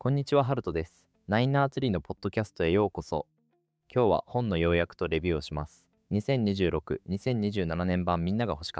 こんにちは、ハルトです。ナインナーツリーのポッドキャストへようこそ。今日は本の要約とレビューをします。2026、2027年版みんなが欲しかった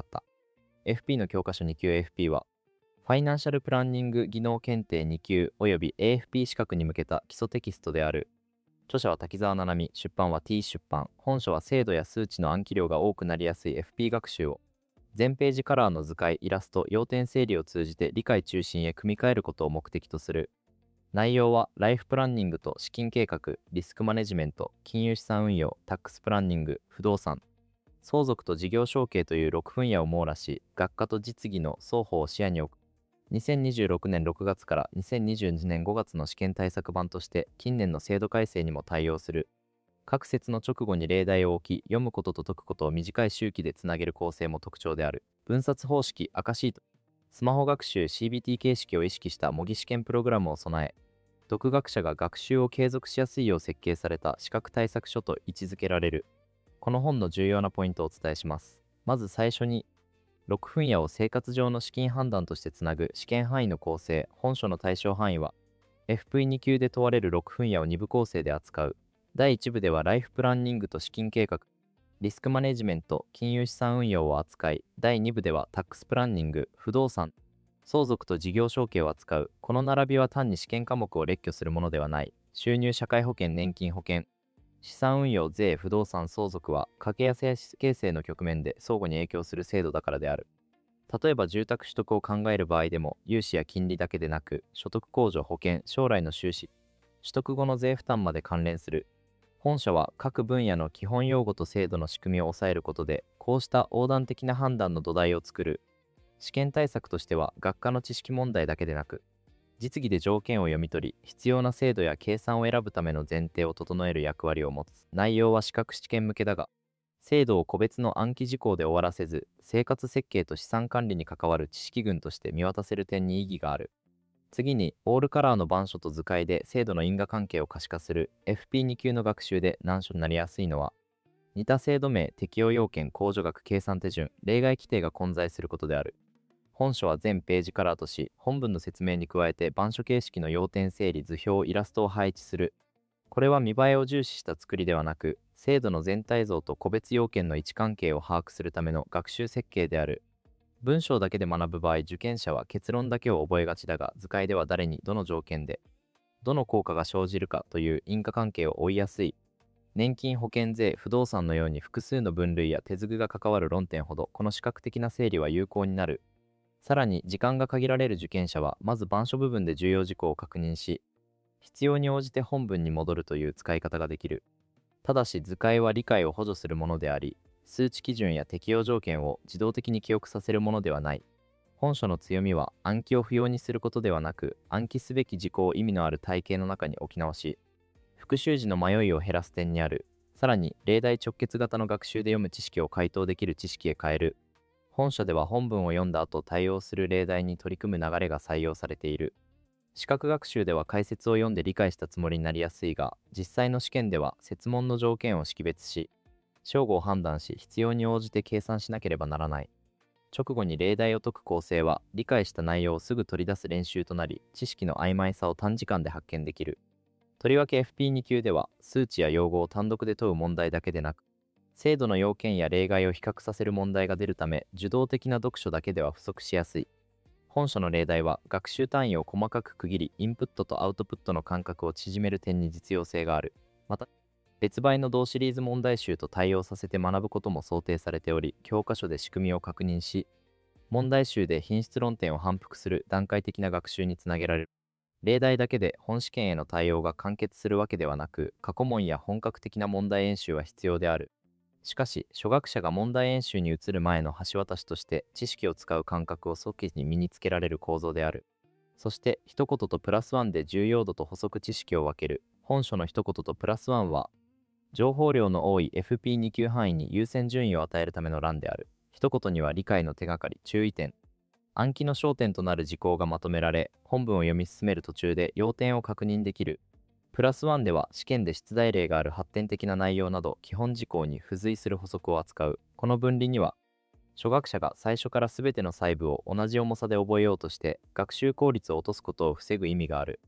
。FP の教科書2級 AFP は、ファイナンシャルプランニング技能検定2級及び AFP 資格に向けた基礎テキストである。著者は滝沢七海、出版は T 出版。本書は精度や数値の暗記量が多くなりやすい FP 学習を、全ページカラーの図解、イラスト、要点整理を通じて理解中心へ組み替えることを目的とする。内容はライフプランニングと資金計画、リスクマネジメント、金融資産運用、タックスプランニング、不動産、相続と事業承継という6分野を網羅し、学科と実技の双方を視野に置く。2026年6月から2022年5月の試験対策版として近年の制度改正にも対応する。各節の直後に例題を置き、読むことと解くことを短い周期でつなげる構成も特徴である。分冊方式、赤シート、スマホ学習 CBT 形式を意識した模擬試験プログラムを備え、独学者が学習を継続しやすいよう設計された資格対策書と位置づけられる。この本の重要なポイントをお伝えします。まず最初に、6分野を生活上の資金判断としてつなぐ試験範囲の構成。本書の対象範囲は、FP2 級で問われる6分野を2部構成で扱う。第1部ではライフプランニングと資金計画、リスクマネジメント、金融資産運用を扱い、第2部ではタックスプランニング、不動産、相続と事業承継を扱う。この並びは単に試験科目を列挙するものではない。収入社会保険、年金保険、資産運用、税、不動産、相続は家計や生活形成の局面で相互に影響する制度だからである。例えば住宅取得を考える場合でも、融資や金利だけでなく、所得控除、保険、将来の収支、取得後の税負担まで関連する。本書は各分野の基本用語と制度の仕組みを抑えることで、こうした横断的な判断の土台を作る。試験対策としては、学科の知識問題だけでなく、実技で条件を読み取り、必要な制度や計算を選ぶための前提を整える役割を持つ。内容は資格試験向けだが、制度を個別の暗記事項で終わらせず、生活設計と資産管理に関わる知識群として見渡せる点に意義がある。次に、オールカラーの板書と図解で制度の因果関係を可視化する。 FP2 級の学習で難所になりやすいのは、似た制度名、適用要件、控除額、計算手順、例外規定が混在することである。本書は全ページカラーとし、本文の説明に加えて板書形式の要点整理、図表、イラストを配置する。これは見栄えを重視した作りではなく、制度の全体像と個別要件の位置関係を把握するための学習設計である。文章だけで学ぶ場合、受験者は結論だけを覚えがちだが、図解では誰にどの条件で、どの効果が生じるかという因果関係を追いやすい。年金、保険、税、不動産のように複数の分類や手続が関わる論点ほど、この視覚的な整理は有効になる。さらに、時間が限られる受験者は、まず板書部分で重要事項を確認し、必要に応じて本文に戻るという使い方ができる。ただし、図解は理解を補助するものであり、数値基準や適用条件を自動的に記憶させるものではない。本書の強みは、暗記を不要にすることではなく、暗記すべき事項を意味のある体系の中に置き直し、復習時の迷いを減らす点にある。さらに、例題直結型の学習で読む知識を回答できる知識へ変える。本書では本文を読んだ後対応する例題に取り組む流れが採用されている。視覚学習では解説を読んで理解したつもりになりやすいが、実際の試験では設問の条件を識別し、正誤を判断し、必要に応じて計算しなければならない。直後に例題を解く構成は、理解した内容をすぐ取り出す練習となり、知識の曖昧さを短時間で発見できる。とりわけ FP2 級では、数値や用語を単独で問う問題だけでなく、制度の要件や例外を比較させる問題が出るため、受動的な読書だけでは不足しやすい。本書の例題は、学習単位を細かく区切り、インプットとアウトプットの間隔を縮める点に実用性がある。また、別売の同シリーズ問題集と対応させて学ぶことも想定されており、教科書で仕組みを確認し、問題集で品質論点を反復する段階的な学習につなげられる。例題だけで本試験への対応が完結するわけではなく、過去問や本格的な問題演習は必要である。しかし、初学者が問題演習に移る前の橋渡しとして知識を使う感覚を即時に身につけられる構造である。そして、一言とプラスワンで重要度と補足知識を分ける。本書の一言とプラスワンは、情報量の多い FP2 級範囲に優先順位を与えるための欄である。一言には理解の手がかり、注意点、暗記の焦点となる事項がまとめられ、本文を読み進める途中で要点を確認できる。プラスワンでは試験で出題例がある発展的な内容など基本事項に付随する補足を扱う。この分離には、初学者が最初から全ての細部を同じ重さで覚えようとして学習効率を落とすことを防ぐ意味がある。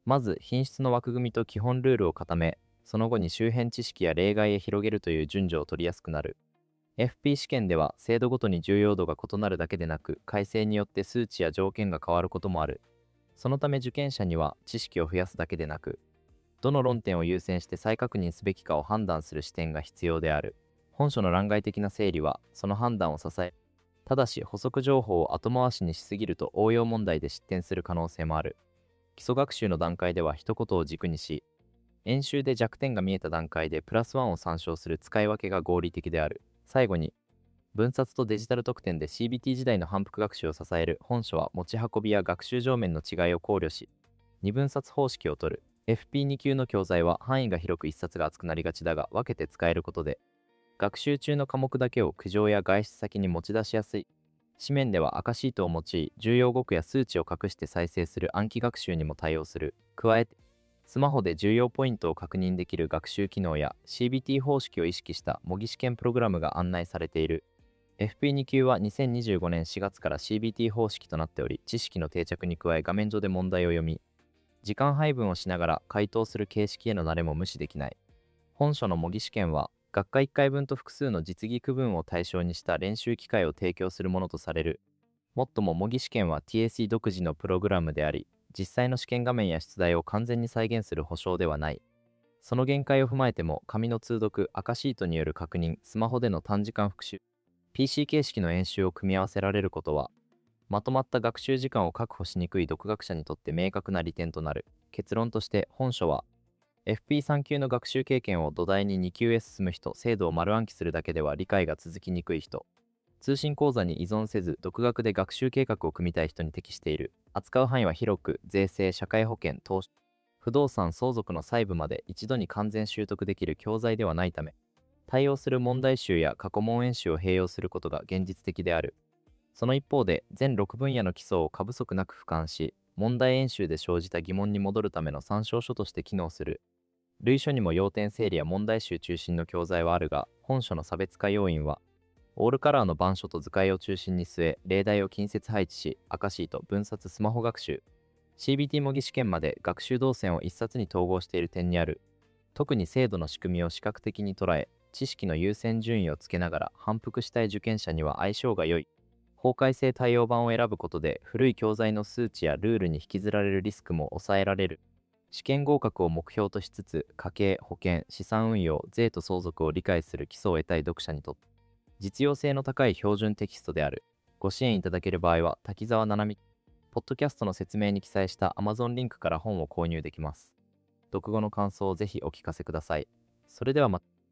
まず品質の枠組みと基本ルールを固め、その後に周辺知識や例外へ広げるという順序を取りやすくなる。FP 試験では制度ごとに重要度が異なるだけでなく、改正によって数値や条件が変わることもある。そのため受験者には知識を増やすだけでなく、どの論点を優先して再確認すべきかを判断する視点が必要である。本書の欄外的な整理はその判断を支える。ただし補足情報を後回しにしすぎると応用問題で失点する可能性もある。基礎学習の段階では一言を軸にし、演習で弱点が見えた段階でプラスワンを参照する使い分けが合理的である。最後に、分冊とデジタル特典で CBT 時代の反復学習を支える本書は持ち運びや学習上面の違いを考慮し、2分冊方式を取る。FP2 級の教材は範囲が広く1冊が厚くなりがちだが、分けて使えることで、学習中の科目だけを苦情や外出先に持ち出しやすい。紙面では赤シートを用い、重要語句や数値を隠して再生する暗記学習にも対応する。加えて、スマホで重要ポイントを確認できる学習機能や CBT 方式を意識した模擬試験プログラムが案内されている。FP2 級は2025年4月から CBT 方式となっており、知識の定着に加え画面上で問題を読み、時間配分をしながら回答する形式への慣れも無視できない。本書の模擬試験は、学科1回分と複数の実技区分を対象にした練習機会を提供するものとされる。もっとも模擬試験は TSE 独自のプログラムであり、実際の試験画面や出題を完全に再現する保証ではない。その限界を踏まえても、紙の通読、赤シートによる確認、スマホでの短時間復習、PC 形式の演習を組み合わせられることは、まとまった学習時間を確保しにくい独学者にとって明確な利点となる。結論として本書は、FP3 級の学習経験を土台に2級へ進む人、制度を丸暗記するだけでは理解が続きにくい人、通信講座に依存せず独学で学習計画を組みたい人に適している。扱う範囲は広く、税制、社会保険、投資、不動産、相続の細部まで一度に完全習得できる教材ではないため、対応する問題集や過去問演習を併用することが現実的である。その一方で、全6分野の基礎を過不足なく俯瞰し、問題演習で生じた疑問に戻るための参照書として機能する。類書にも要点整理や問題集中心の教材はあるが、本書の差別化要因は、オールカラーの板書と図解を中心に据え、例題を近接配置し、赤シート、分冊、スマホ学習、CBT 模擬試験まで学習動線を一冊に統合している点にある。特に制度の仕組みを視覚的に捉え、知識の優先順位をつけながら反復したい受験者には相性が良い。法改正対応版を選ぶことで古い教材の数値やルールに引きずられるリスクも抑えられる。試験合格を目標としつつ、家計、保険、資産運用、税と相続を理解する基礎を得たい読者にとって、実用性の高い標準テキストである。ご支援いただける場合は、滝沢ななみ、ポッドキャストの説明に記載した Amazon リンクから本を購入できます。読後の感想をぜひお聞かせください。それではまた。